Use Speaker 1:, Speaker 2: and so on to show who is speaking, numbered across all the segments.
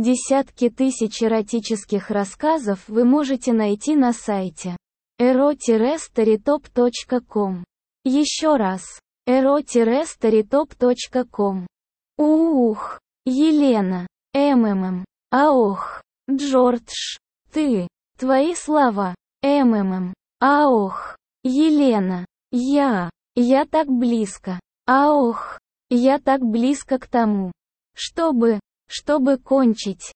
Speaker 1: Десятки тысяч эротических рассказов вы можете найти на сайте ero-storytop.com. Еще раз. ero-storytop.com. Ух, Елена, Аох, Джордж, твои слова, Аох, Елена, я так близко, Аох, я так близко к тому, чтобы кончить,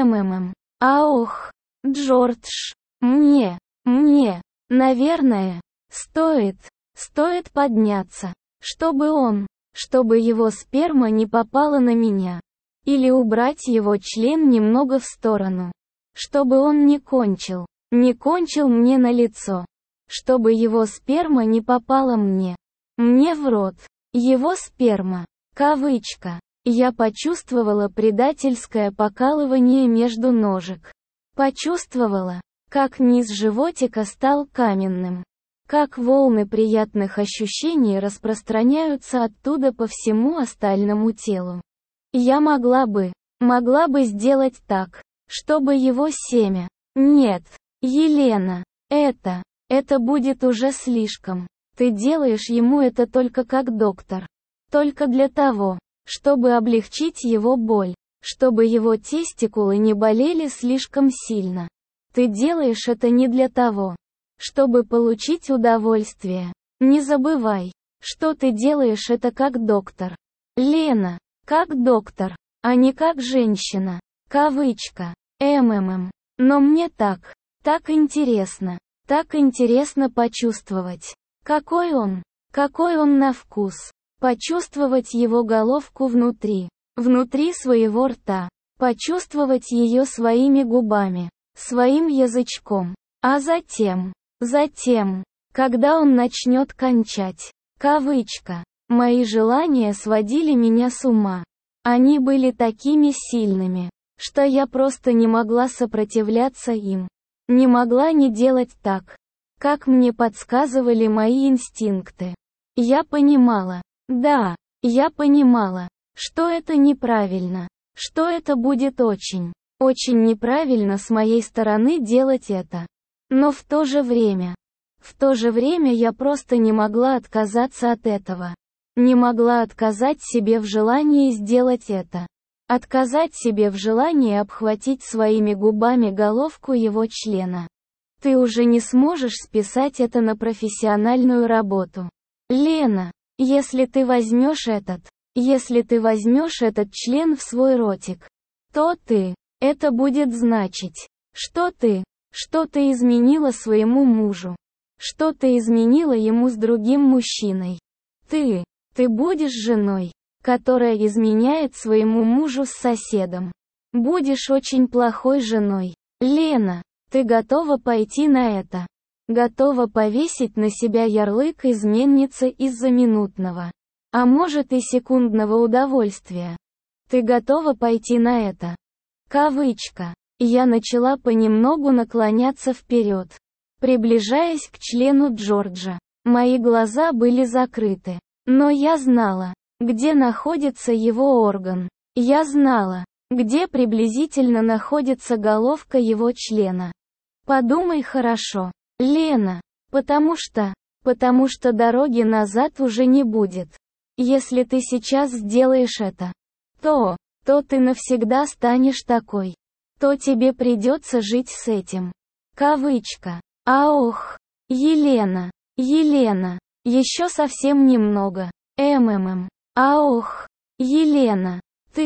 Speaker 1: Аох, Джордж, мне, наверное, стоит подняться, чтобы его сперма не попала на меня. Или убрать его член немного в сторону. Чтобы он не кончил мне на лицо. Чтобы его сперма не попала мне в рот. Его сперма. Кавычка. Я почувствовала предательское покалывание между ножек. Почувствовала, как низ животика стал каменным. Как волны приятных ощущений распространяются оттуда по всему остальному телу. Я могла бы сделать так, чтобы его семя. Нет, Елена, это будет уже слишком. Ты делаешь ему это только как доктор. Только для того, чтобы облегчить его боль, чтобы его тестикулы не болели слишком сильно. Ты делаешь это не для того, чтобы получить удовольствие. Не забывай, что ты делаешь это как доктор. Лена, как доктор, а не как женщина. Кавычка. Но мне так интересно почувствовать, какой он на вкус. Почувствовать его головку внутри своего рта. Почувствовать ее своими губами, своим язычком. А затем, когда он начнет кончать. Кавычка. Мои желания сводили меня с ума. Они были такими сильными, что я просто не могла сопротивляться им. Не могла не делать так, как мне подсказывали мои инстинкты. Я понимала, я понимала, что это неправильно, что это будет очень неправильно с моей стороны делать это. Но в то же время я просто не могла отказаться от этого. Не могла отказать себе в желании сделать это. Отказать себе в желании обхватить своими губами головку его члена. Ты уже не сможешь списать это на профессиональную работу. Лена, если ты возьмешь этот член в свой ротик, то это будет значить, что ты изменила своему мужу. Что ты изменила ему с другим мужчиной. Ты будешь женой, которая изменяет своему мужу с соседом. Будешь очень плохой женой. Лена, ты готова пойти на это? Готова повесить на себя ярлык изменницы из-за минутного, а может и секундного удовольствия? Ты готова пойти на это? Кавычка. Я начала понемногу наклоняться вперед, приближаясь к члену Джорджа. Мои глаза были закрыты. Но я знала, где находится его орган. Я знала, где приблизительно находится головка его члена. Подумай хорошо, Лена, потому что дороги назад уже не будет. Если ты сейчас сделаешь это, то ты навсегда станешь такой. То тебе придется жить с этим. Кавычка. Аох, Елена, еще совсем немного. Аох, Елена,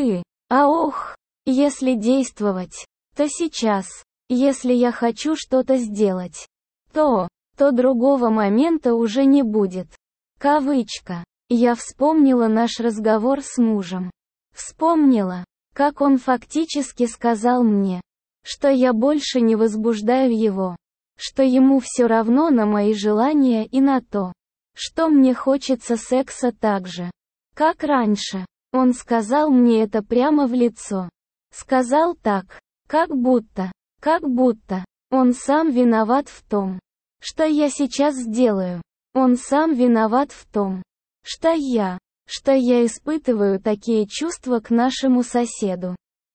Speaker 1: если действовать, то сейчас. Если я хочу что-то сделать, то другого момента уже не будет. Кавычка. Я вспомнила наш разговор с мужем. Вспомнила, как он фактически сказал мне, что я больше не возбуждаю его, что ему все равно на мои желания и на то, что мне хочется секса так же, как раньше. Он сказал мне это прямо в лицо. Сказал так, как будто он сам виноват в том, что я сейчас сделаю. Он сам виноват в том, что я испытываю такие чувства к нашему соседу.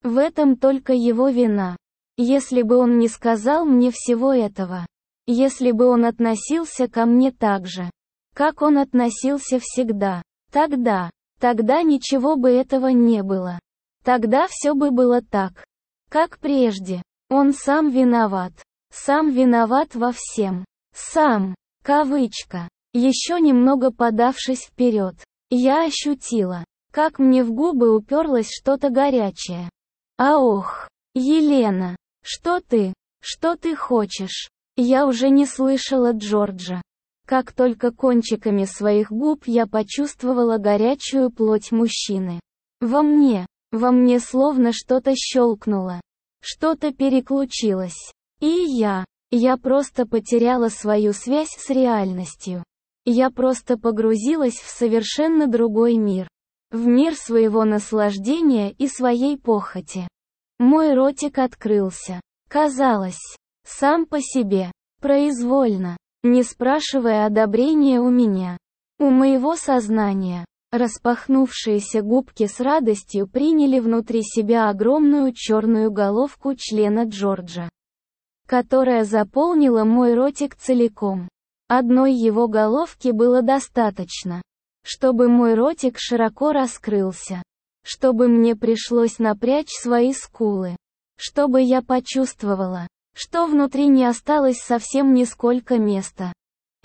Speaker 1: В этом только его вина. Если бы он не сказал мне всего этого. Если бы он относился ко мне так же, как он относился всегда. Тогда ничего бы этого не было. Тогда все бы было так, как прежде. Он сам виноват. Сам виноват во всем. Сам. Кавычка. Еще немного подавшись вперед, я ощутила, как мне в губы уперлось что-то горячее. А ох, Елена, что ты хочешь? Я уже не слышала Джорджа. Как только кончиками своих губ я почувствовала горячую плоть мужчины. Во мне словно что-то щелкнуло. Что-то переключилось. И я просто потеряла свою связь с реальностью. Я просто погрузилась в совершенно другой мир. В мир своего наслаждения и своей похоти. Мой ротик открылся. Казалось, сам по себе, произвольно, не спрашивая одобрения у меня. У моего сознания. Распахнувшиеся губки с радостью приняли внутри себя огромную черную головку члена Джорджа, которая заполнила мой ротик целиком. Одной его головки было достаточно, чтобы мой ротик широко раскрылся, чтобы мне пришлось напрячь свои скулы, чтобы я почувствовала, что внутри не осталось совсем нисколько места.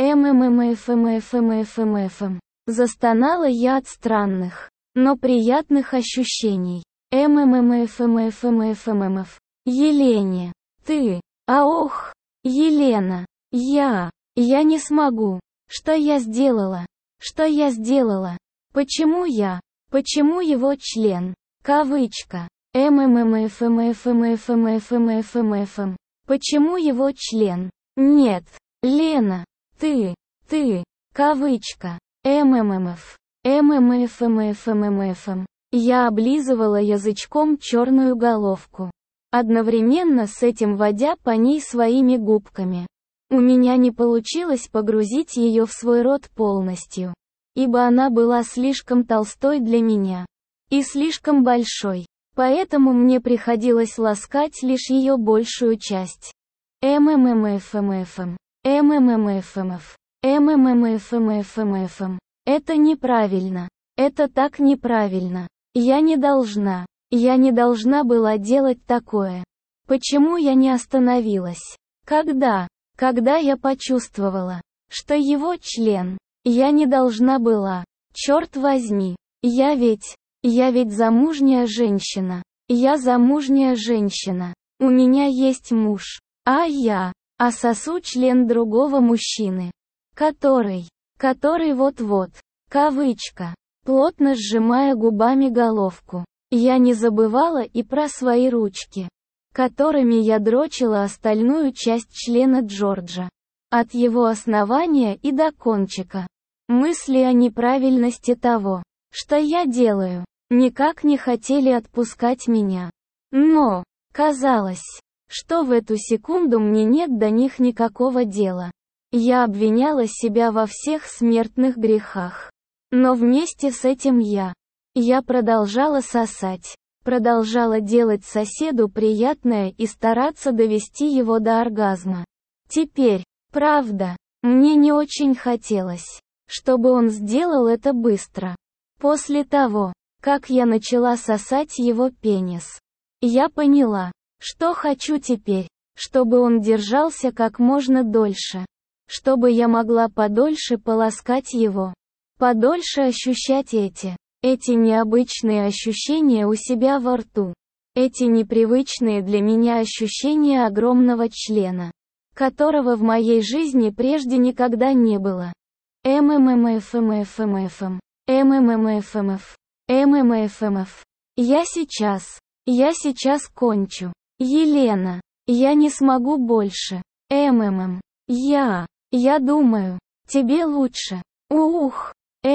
Speaker 1: Застонала я от странных, но приятных ощущений. Елене, ты, ох, Елена, я не смогу. Что я сделала? Почему его член? Кавычка. Почему его член? Нет, Лена, ты, кавычка. Я облизывала язычком черную головку, одновременно с этим водя по ней своими губками. У меня не получилось погрузить ее в свой рот полностью, ибо она была слишком толстой для меня и слишком большой, поэтому мне приходилось ласкать лишь ее большую часть. Это неправильно. Это так неправильно. Я не должна была делать такое. Почему я не остановилась? Когда я почувствовала, что его член, я не должна была. Черт возьми, я ведь замужняя женщина. Я замужняя женщина. У меня есть муж. А я сосу член другого мужчины, который вот-вот, кавычка, плотно сжимая губами головку. Я не забывала и про свои ручки, которыми я дрочила остальную часть члена Джорджа. От его основания и до кончика. Мысли о неправильности того, что я делаю, никак не хотели отпускать меня. Но, казалось, что в эту секунду мне нет до них никакого дела. Я обвиняла себя во всех смертных грехах. Но вместе с этим я продолжала сосать, продолжала делать соседу приятное и стараться довести его до оргазма. Теперь, правда, мне не очень хотелось, чтобы он сделал это быстро. После того, как я начала сосать его пенис, я поняла, что хочу теперь, чтобы он держался как можно дольше, чтобы я могла подольше поласкать его, подольше ощущать эти необычные ощущения у себя во рту, эти непривычные для меня ощущения огромного члена, которого в моей жизни прежде никогда не было. Я сейчас кончу. Елена, я не смогу больше. Я думаю, тебе лучше. Ух.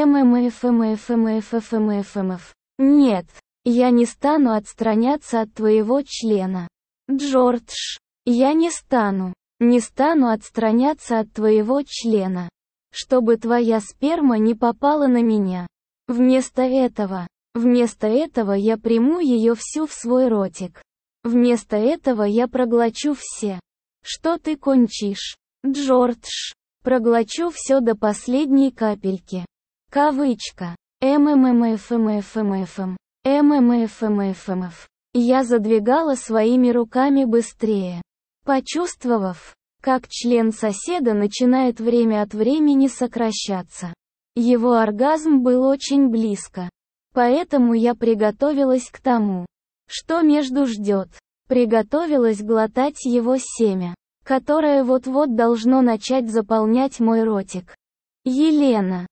Speaker 1: Нет, я не стану отстраняться от твоего члена. Джордж, я не стану отстраняться от твоего члена, чтобы твоя сперма не попала на меня. Вместо этого, Вместо этого я приму ее всю в свой ротик. Вместо этого я проглочу все. Что ты кончишь, Джордж? Проглочу все до последней капельки. Кавычка. МММФМФМФМ. ММФМФМФ. Я задвигала своими руками быстрее. Почувствовав, как член соседа начинает время от времени сокращаться. Его оргазм был очень близко. Поэтому я приготовилась к тому, что между ждет. Приготовилась глотать его семя, которое вот-вот должно начать заполнять мой ротик. Елена,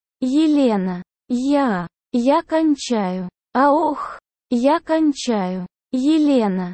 Speaker 1: я кончаю. Я кончаю. Елена,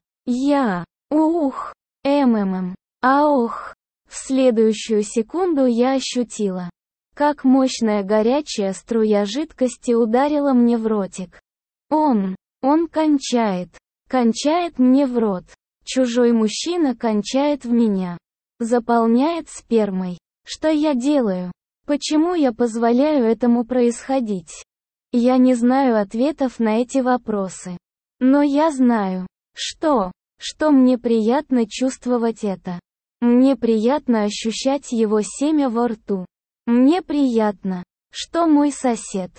Speaker 1: В следующую секунду я ощутила, как мощная горячая струя жидкости ударила мне в ротик. Он кончает мне в рот. Чужой мужчина кончает в меня. Заполняет спермой. Что я делаю? Почему я позволяю этому происходить? Я не знаю ответов на эти вопросы. Но я знаю, что мне приятно чувствовать это. Мне приятно ощущать его семя во рту. Мне приятно, что мой сосед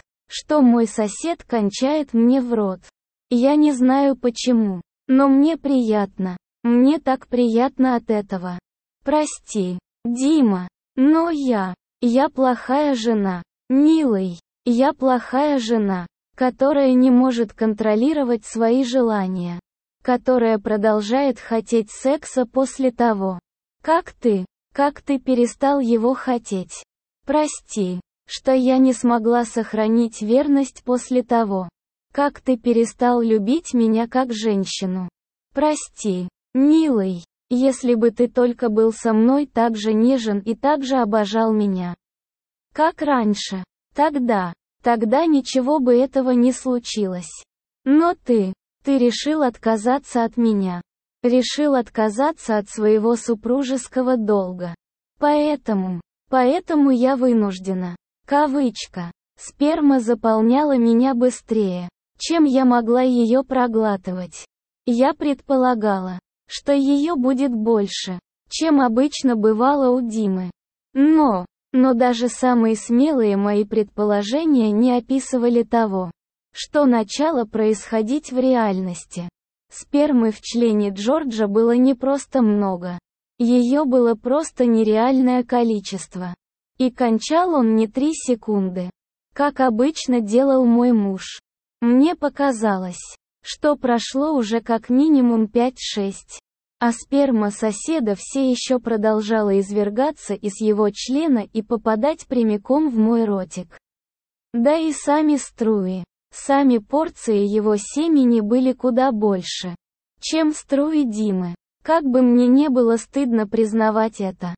Speaker 1: кончает мне в рот. Я не знаю почему, но мне приятно. Мне так приятно от этого. Прости, Дима, но я плохая жена. Милый, я плохая жена, которая не может контролировать свои желания. Которая продолжает хотеть секса после того, как ты перестал его хотеть. Прости, что я не смогла сохранить верность после того, как ты перестал любить меня как женщину. Прости, милый, если бы ты только был со мной так же нежен и так же обожал меня, как раньше, тогда ничего бы этого не случилось. Но ты решил отказаться от меня. Решил отказаться от своего супружеского долга. Поэтому я вынуждена. Кавычка. Сперма заполняла меня быстрее, чем я могла ее проглатывать. Я предполагала, что ее будет больше, чем обычно бывало у Димы. Но даже самые смелые мои предположения не описывали того, что начало происходить в реальности. Спермы в члене Джорджа было не просто много. Ее было просто нереальное количество. И кончал он не 3 секунды, как обычно делал мой муж. Мне показалось, что прошло уже как минимум 5-6. А сперма соседа все еще продолжала извергаться из его члена и попадать прямиком в мой ротик. Да и сами струи, сами порции его семени были куда больше, чем струи Димы. Как бы мне не было стыдно признавать это.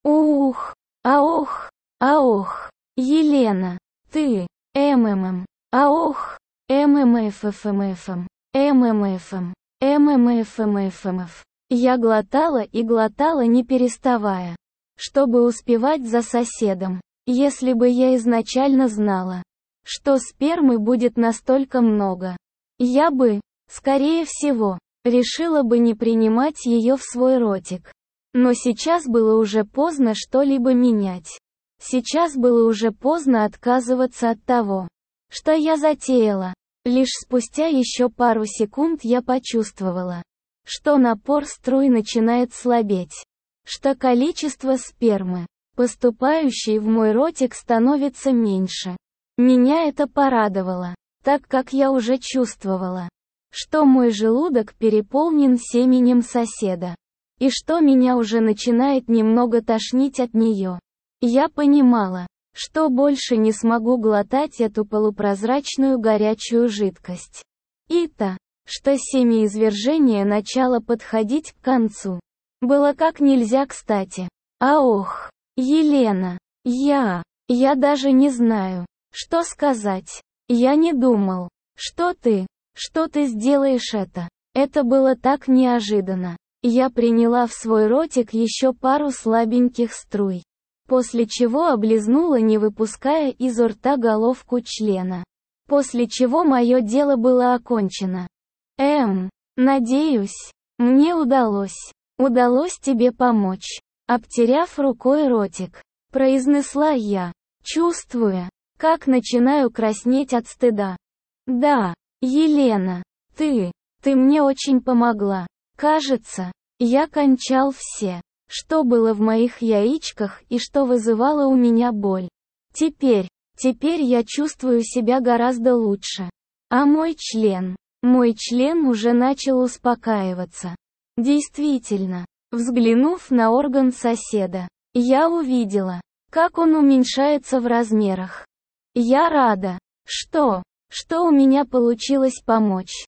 Speaker 1: Елена, ты, ММФФМФ. Я глотала и глотала не переставая, чтобы успевать за соседом. Если бы я изначально знала, что спермы будет настолько много, я бы, скорее всего, решила бы не принимать ее в свой ротик. Но сейчас было уже поздно что-либо менять. Сейчас было уже поздно отказываться от того, что я затеяла. Лишь спустя еще пару секунд я почувствовала, что напор струй начинает слабеть, что количество спермы, поступающей в мой ротик, становится меньше. Меня это порадовало, так как я уже чувствовала, что мой желудок переполнен семенем соседа, и что меня уже начинает немного тошнить от нее. Я понимала, что больше не смогу глотать эту полупрозрачную горячую жидкость. Что семяизвержение начало подходить к концу. Было как нельзя кстати. Елена, я даже не знаю, что сказать. Я не думал, что ты сделаешь это. Это было так неожиданно. Я приняла в свой ротик еще пару слабеньких струй, после чего облизнула, не выпуская изо рта головку члена. После чего мое дело было окончено. Надеюсь, мне удалось тебе помочь. Обтеряв рукой ротик, произнесла я, чувствуя, как начинаю краснеть от стыда. Да, Елена, ты мне очень помогла. Кажется, я кончал все, что было в моих яичках и что вызывало у меня боль. Теперь я чувствую себя гораздо лучше. А мой член уже начал успокаиваться. Действительно, взглянув на орган соседа, я увидела, как он уменьшается в размерах. Я рада, что у меня получилось помочь.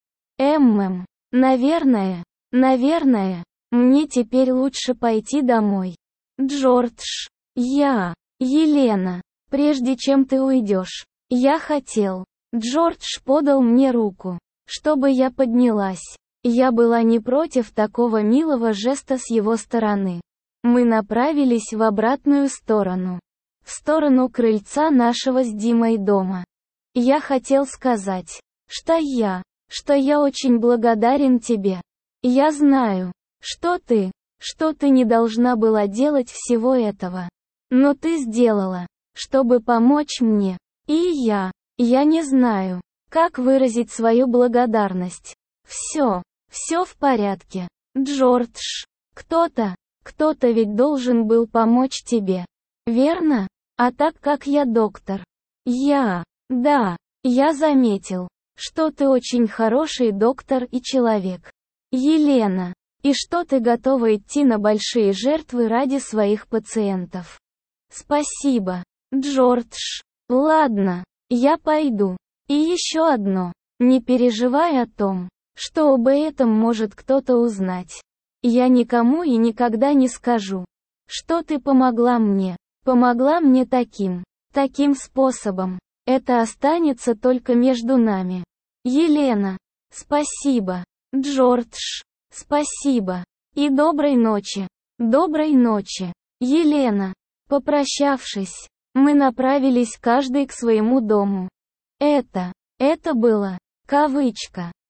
Speaker 1: Наверное, мне теперь лучше пойти домой. Джордж, Елена, прежде чем ты уйдешь, я хотел. Джордж подал мне руку, чтобы я поднялась. Я была не против такого милого жеста с его стороны. Мы направились в обратную сторону. В сторону крыльца нашего с Димой дома. Я хотел сказать, что я очень благодарен тебе. Я знаю, что ты не должна была делать всего этого. Но ты сделала, чтобы помочь мне. И я не знаю, как выразить свою благодарность. Все в порядке. Джордж, кто-то ведь должен был помочь тебе. Верно? А так как я доктор. Я заметил, что ты очень хороший доктор и человек. Елена, и что ты готова идти на большие жертвы ради своих пациентов. Спасибо, Джордж. Ладно, я пойду. И еще одно. Не переживай о том, что об этом может кто-то узнать. Я никому и никогда не скажу, что ты помогла мне таким способом. Это останется только между нами. Елена, спасибо. Джордж, спасибо. И доброй ночи. Доброй ночи. Елена. Попрощавшись, мы направились каждый к своему дому. Это было, кавычка,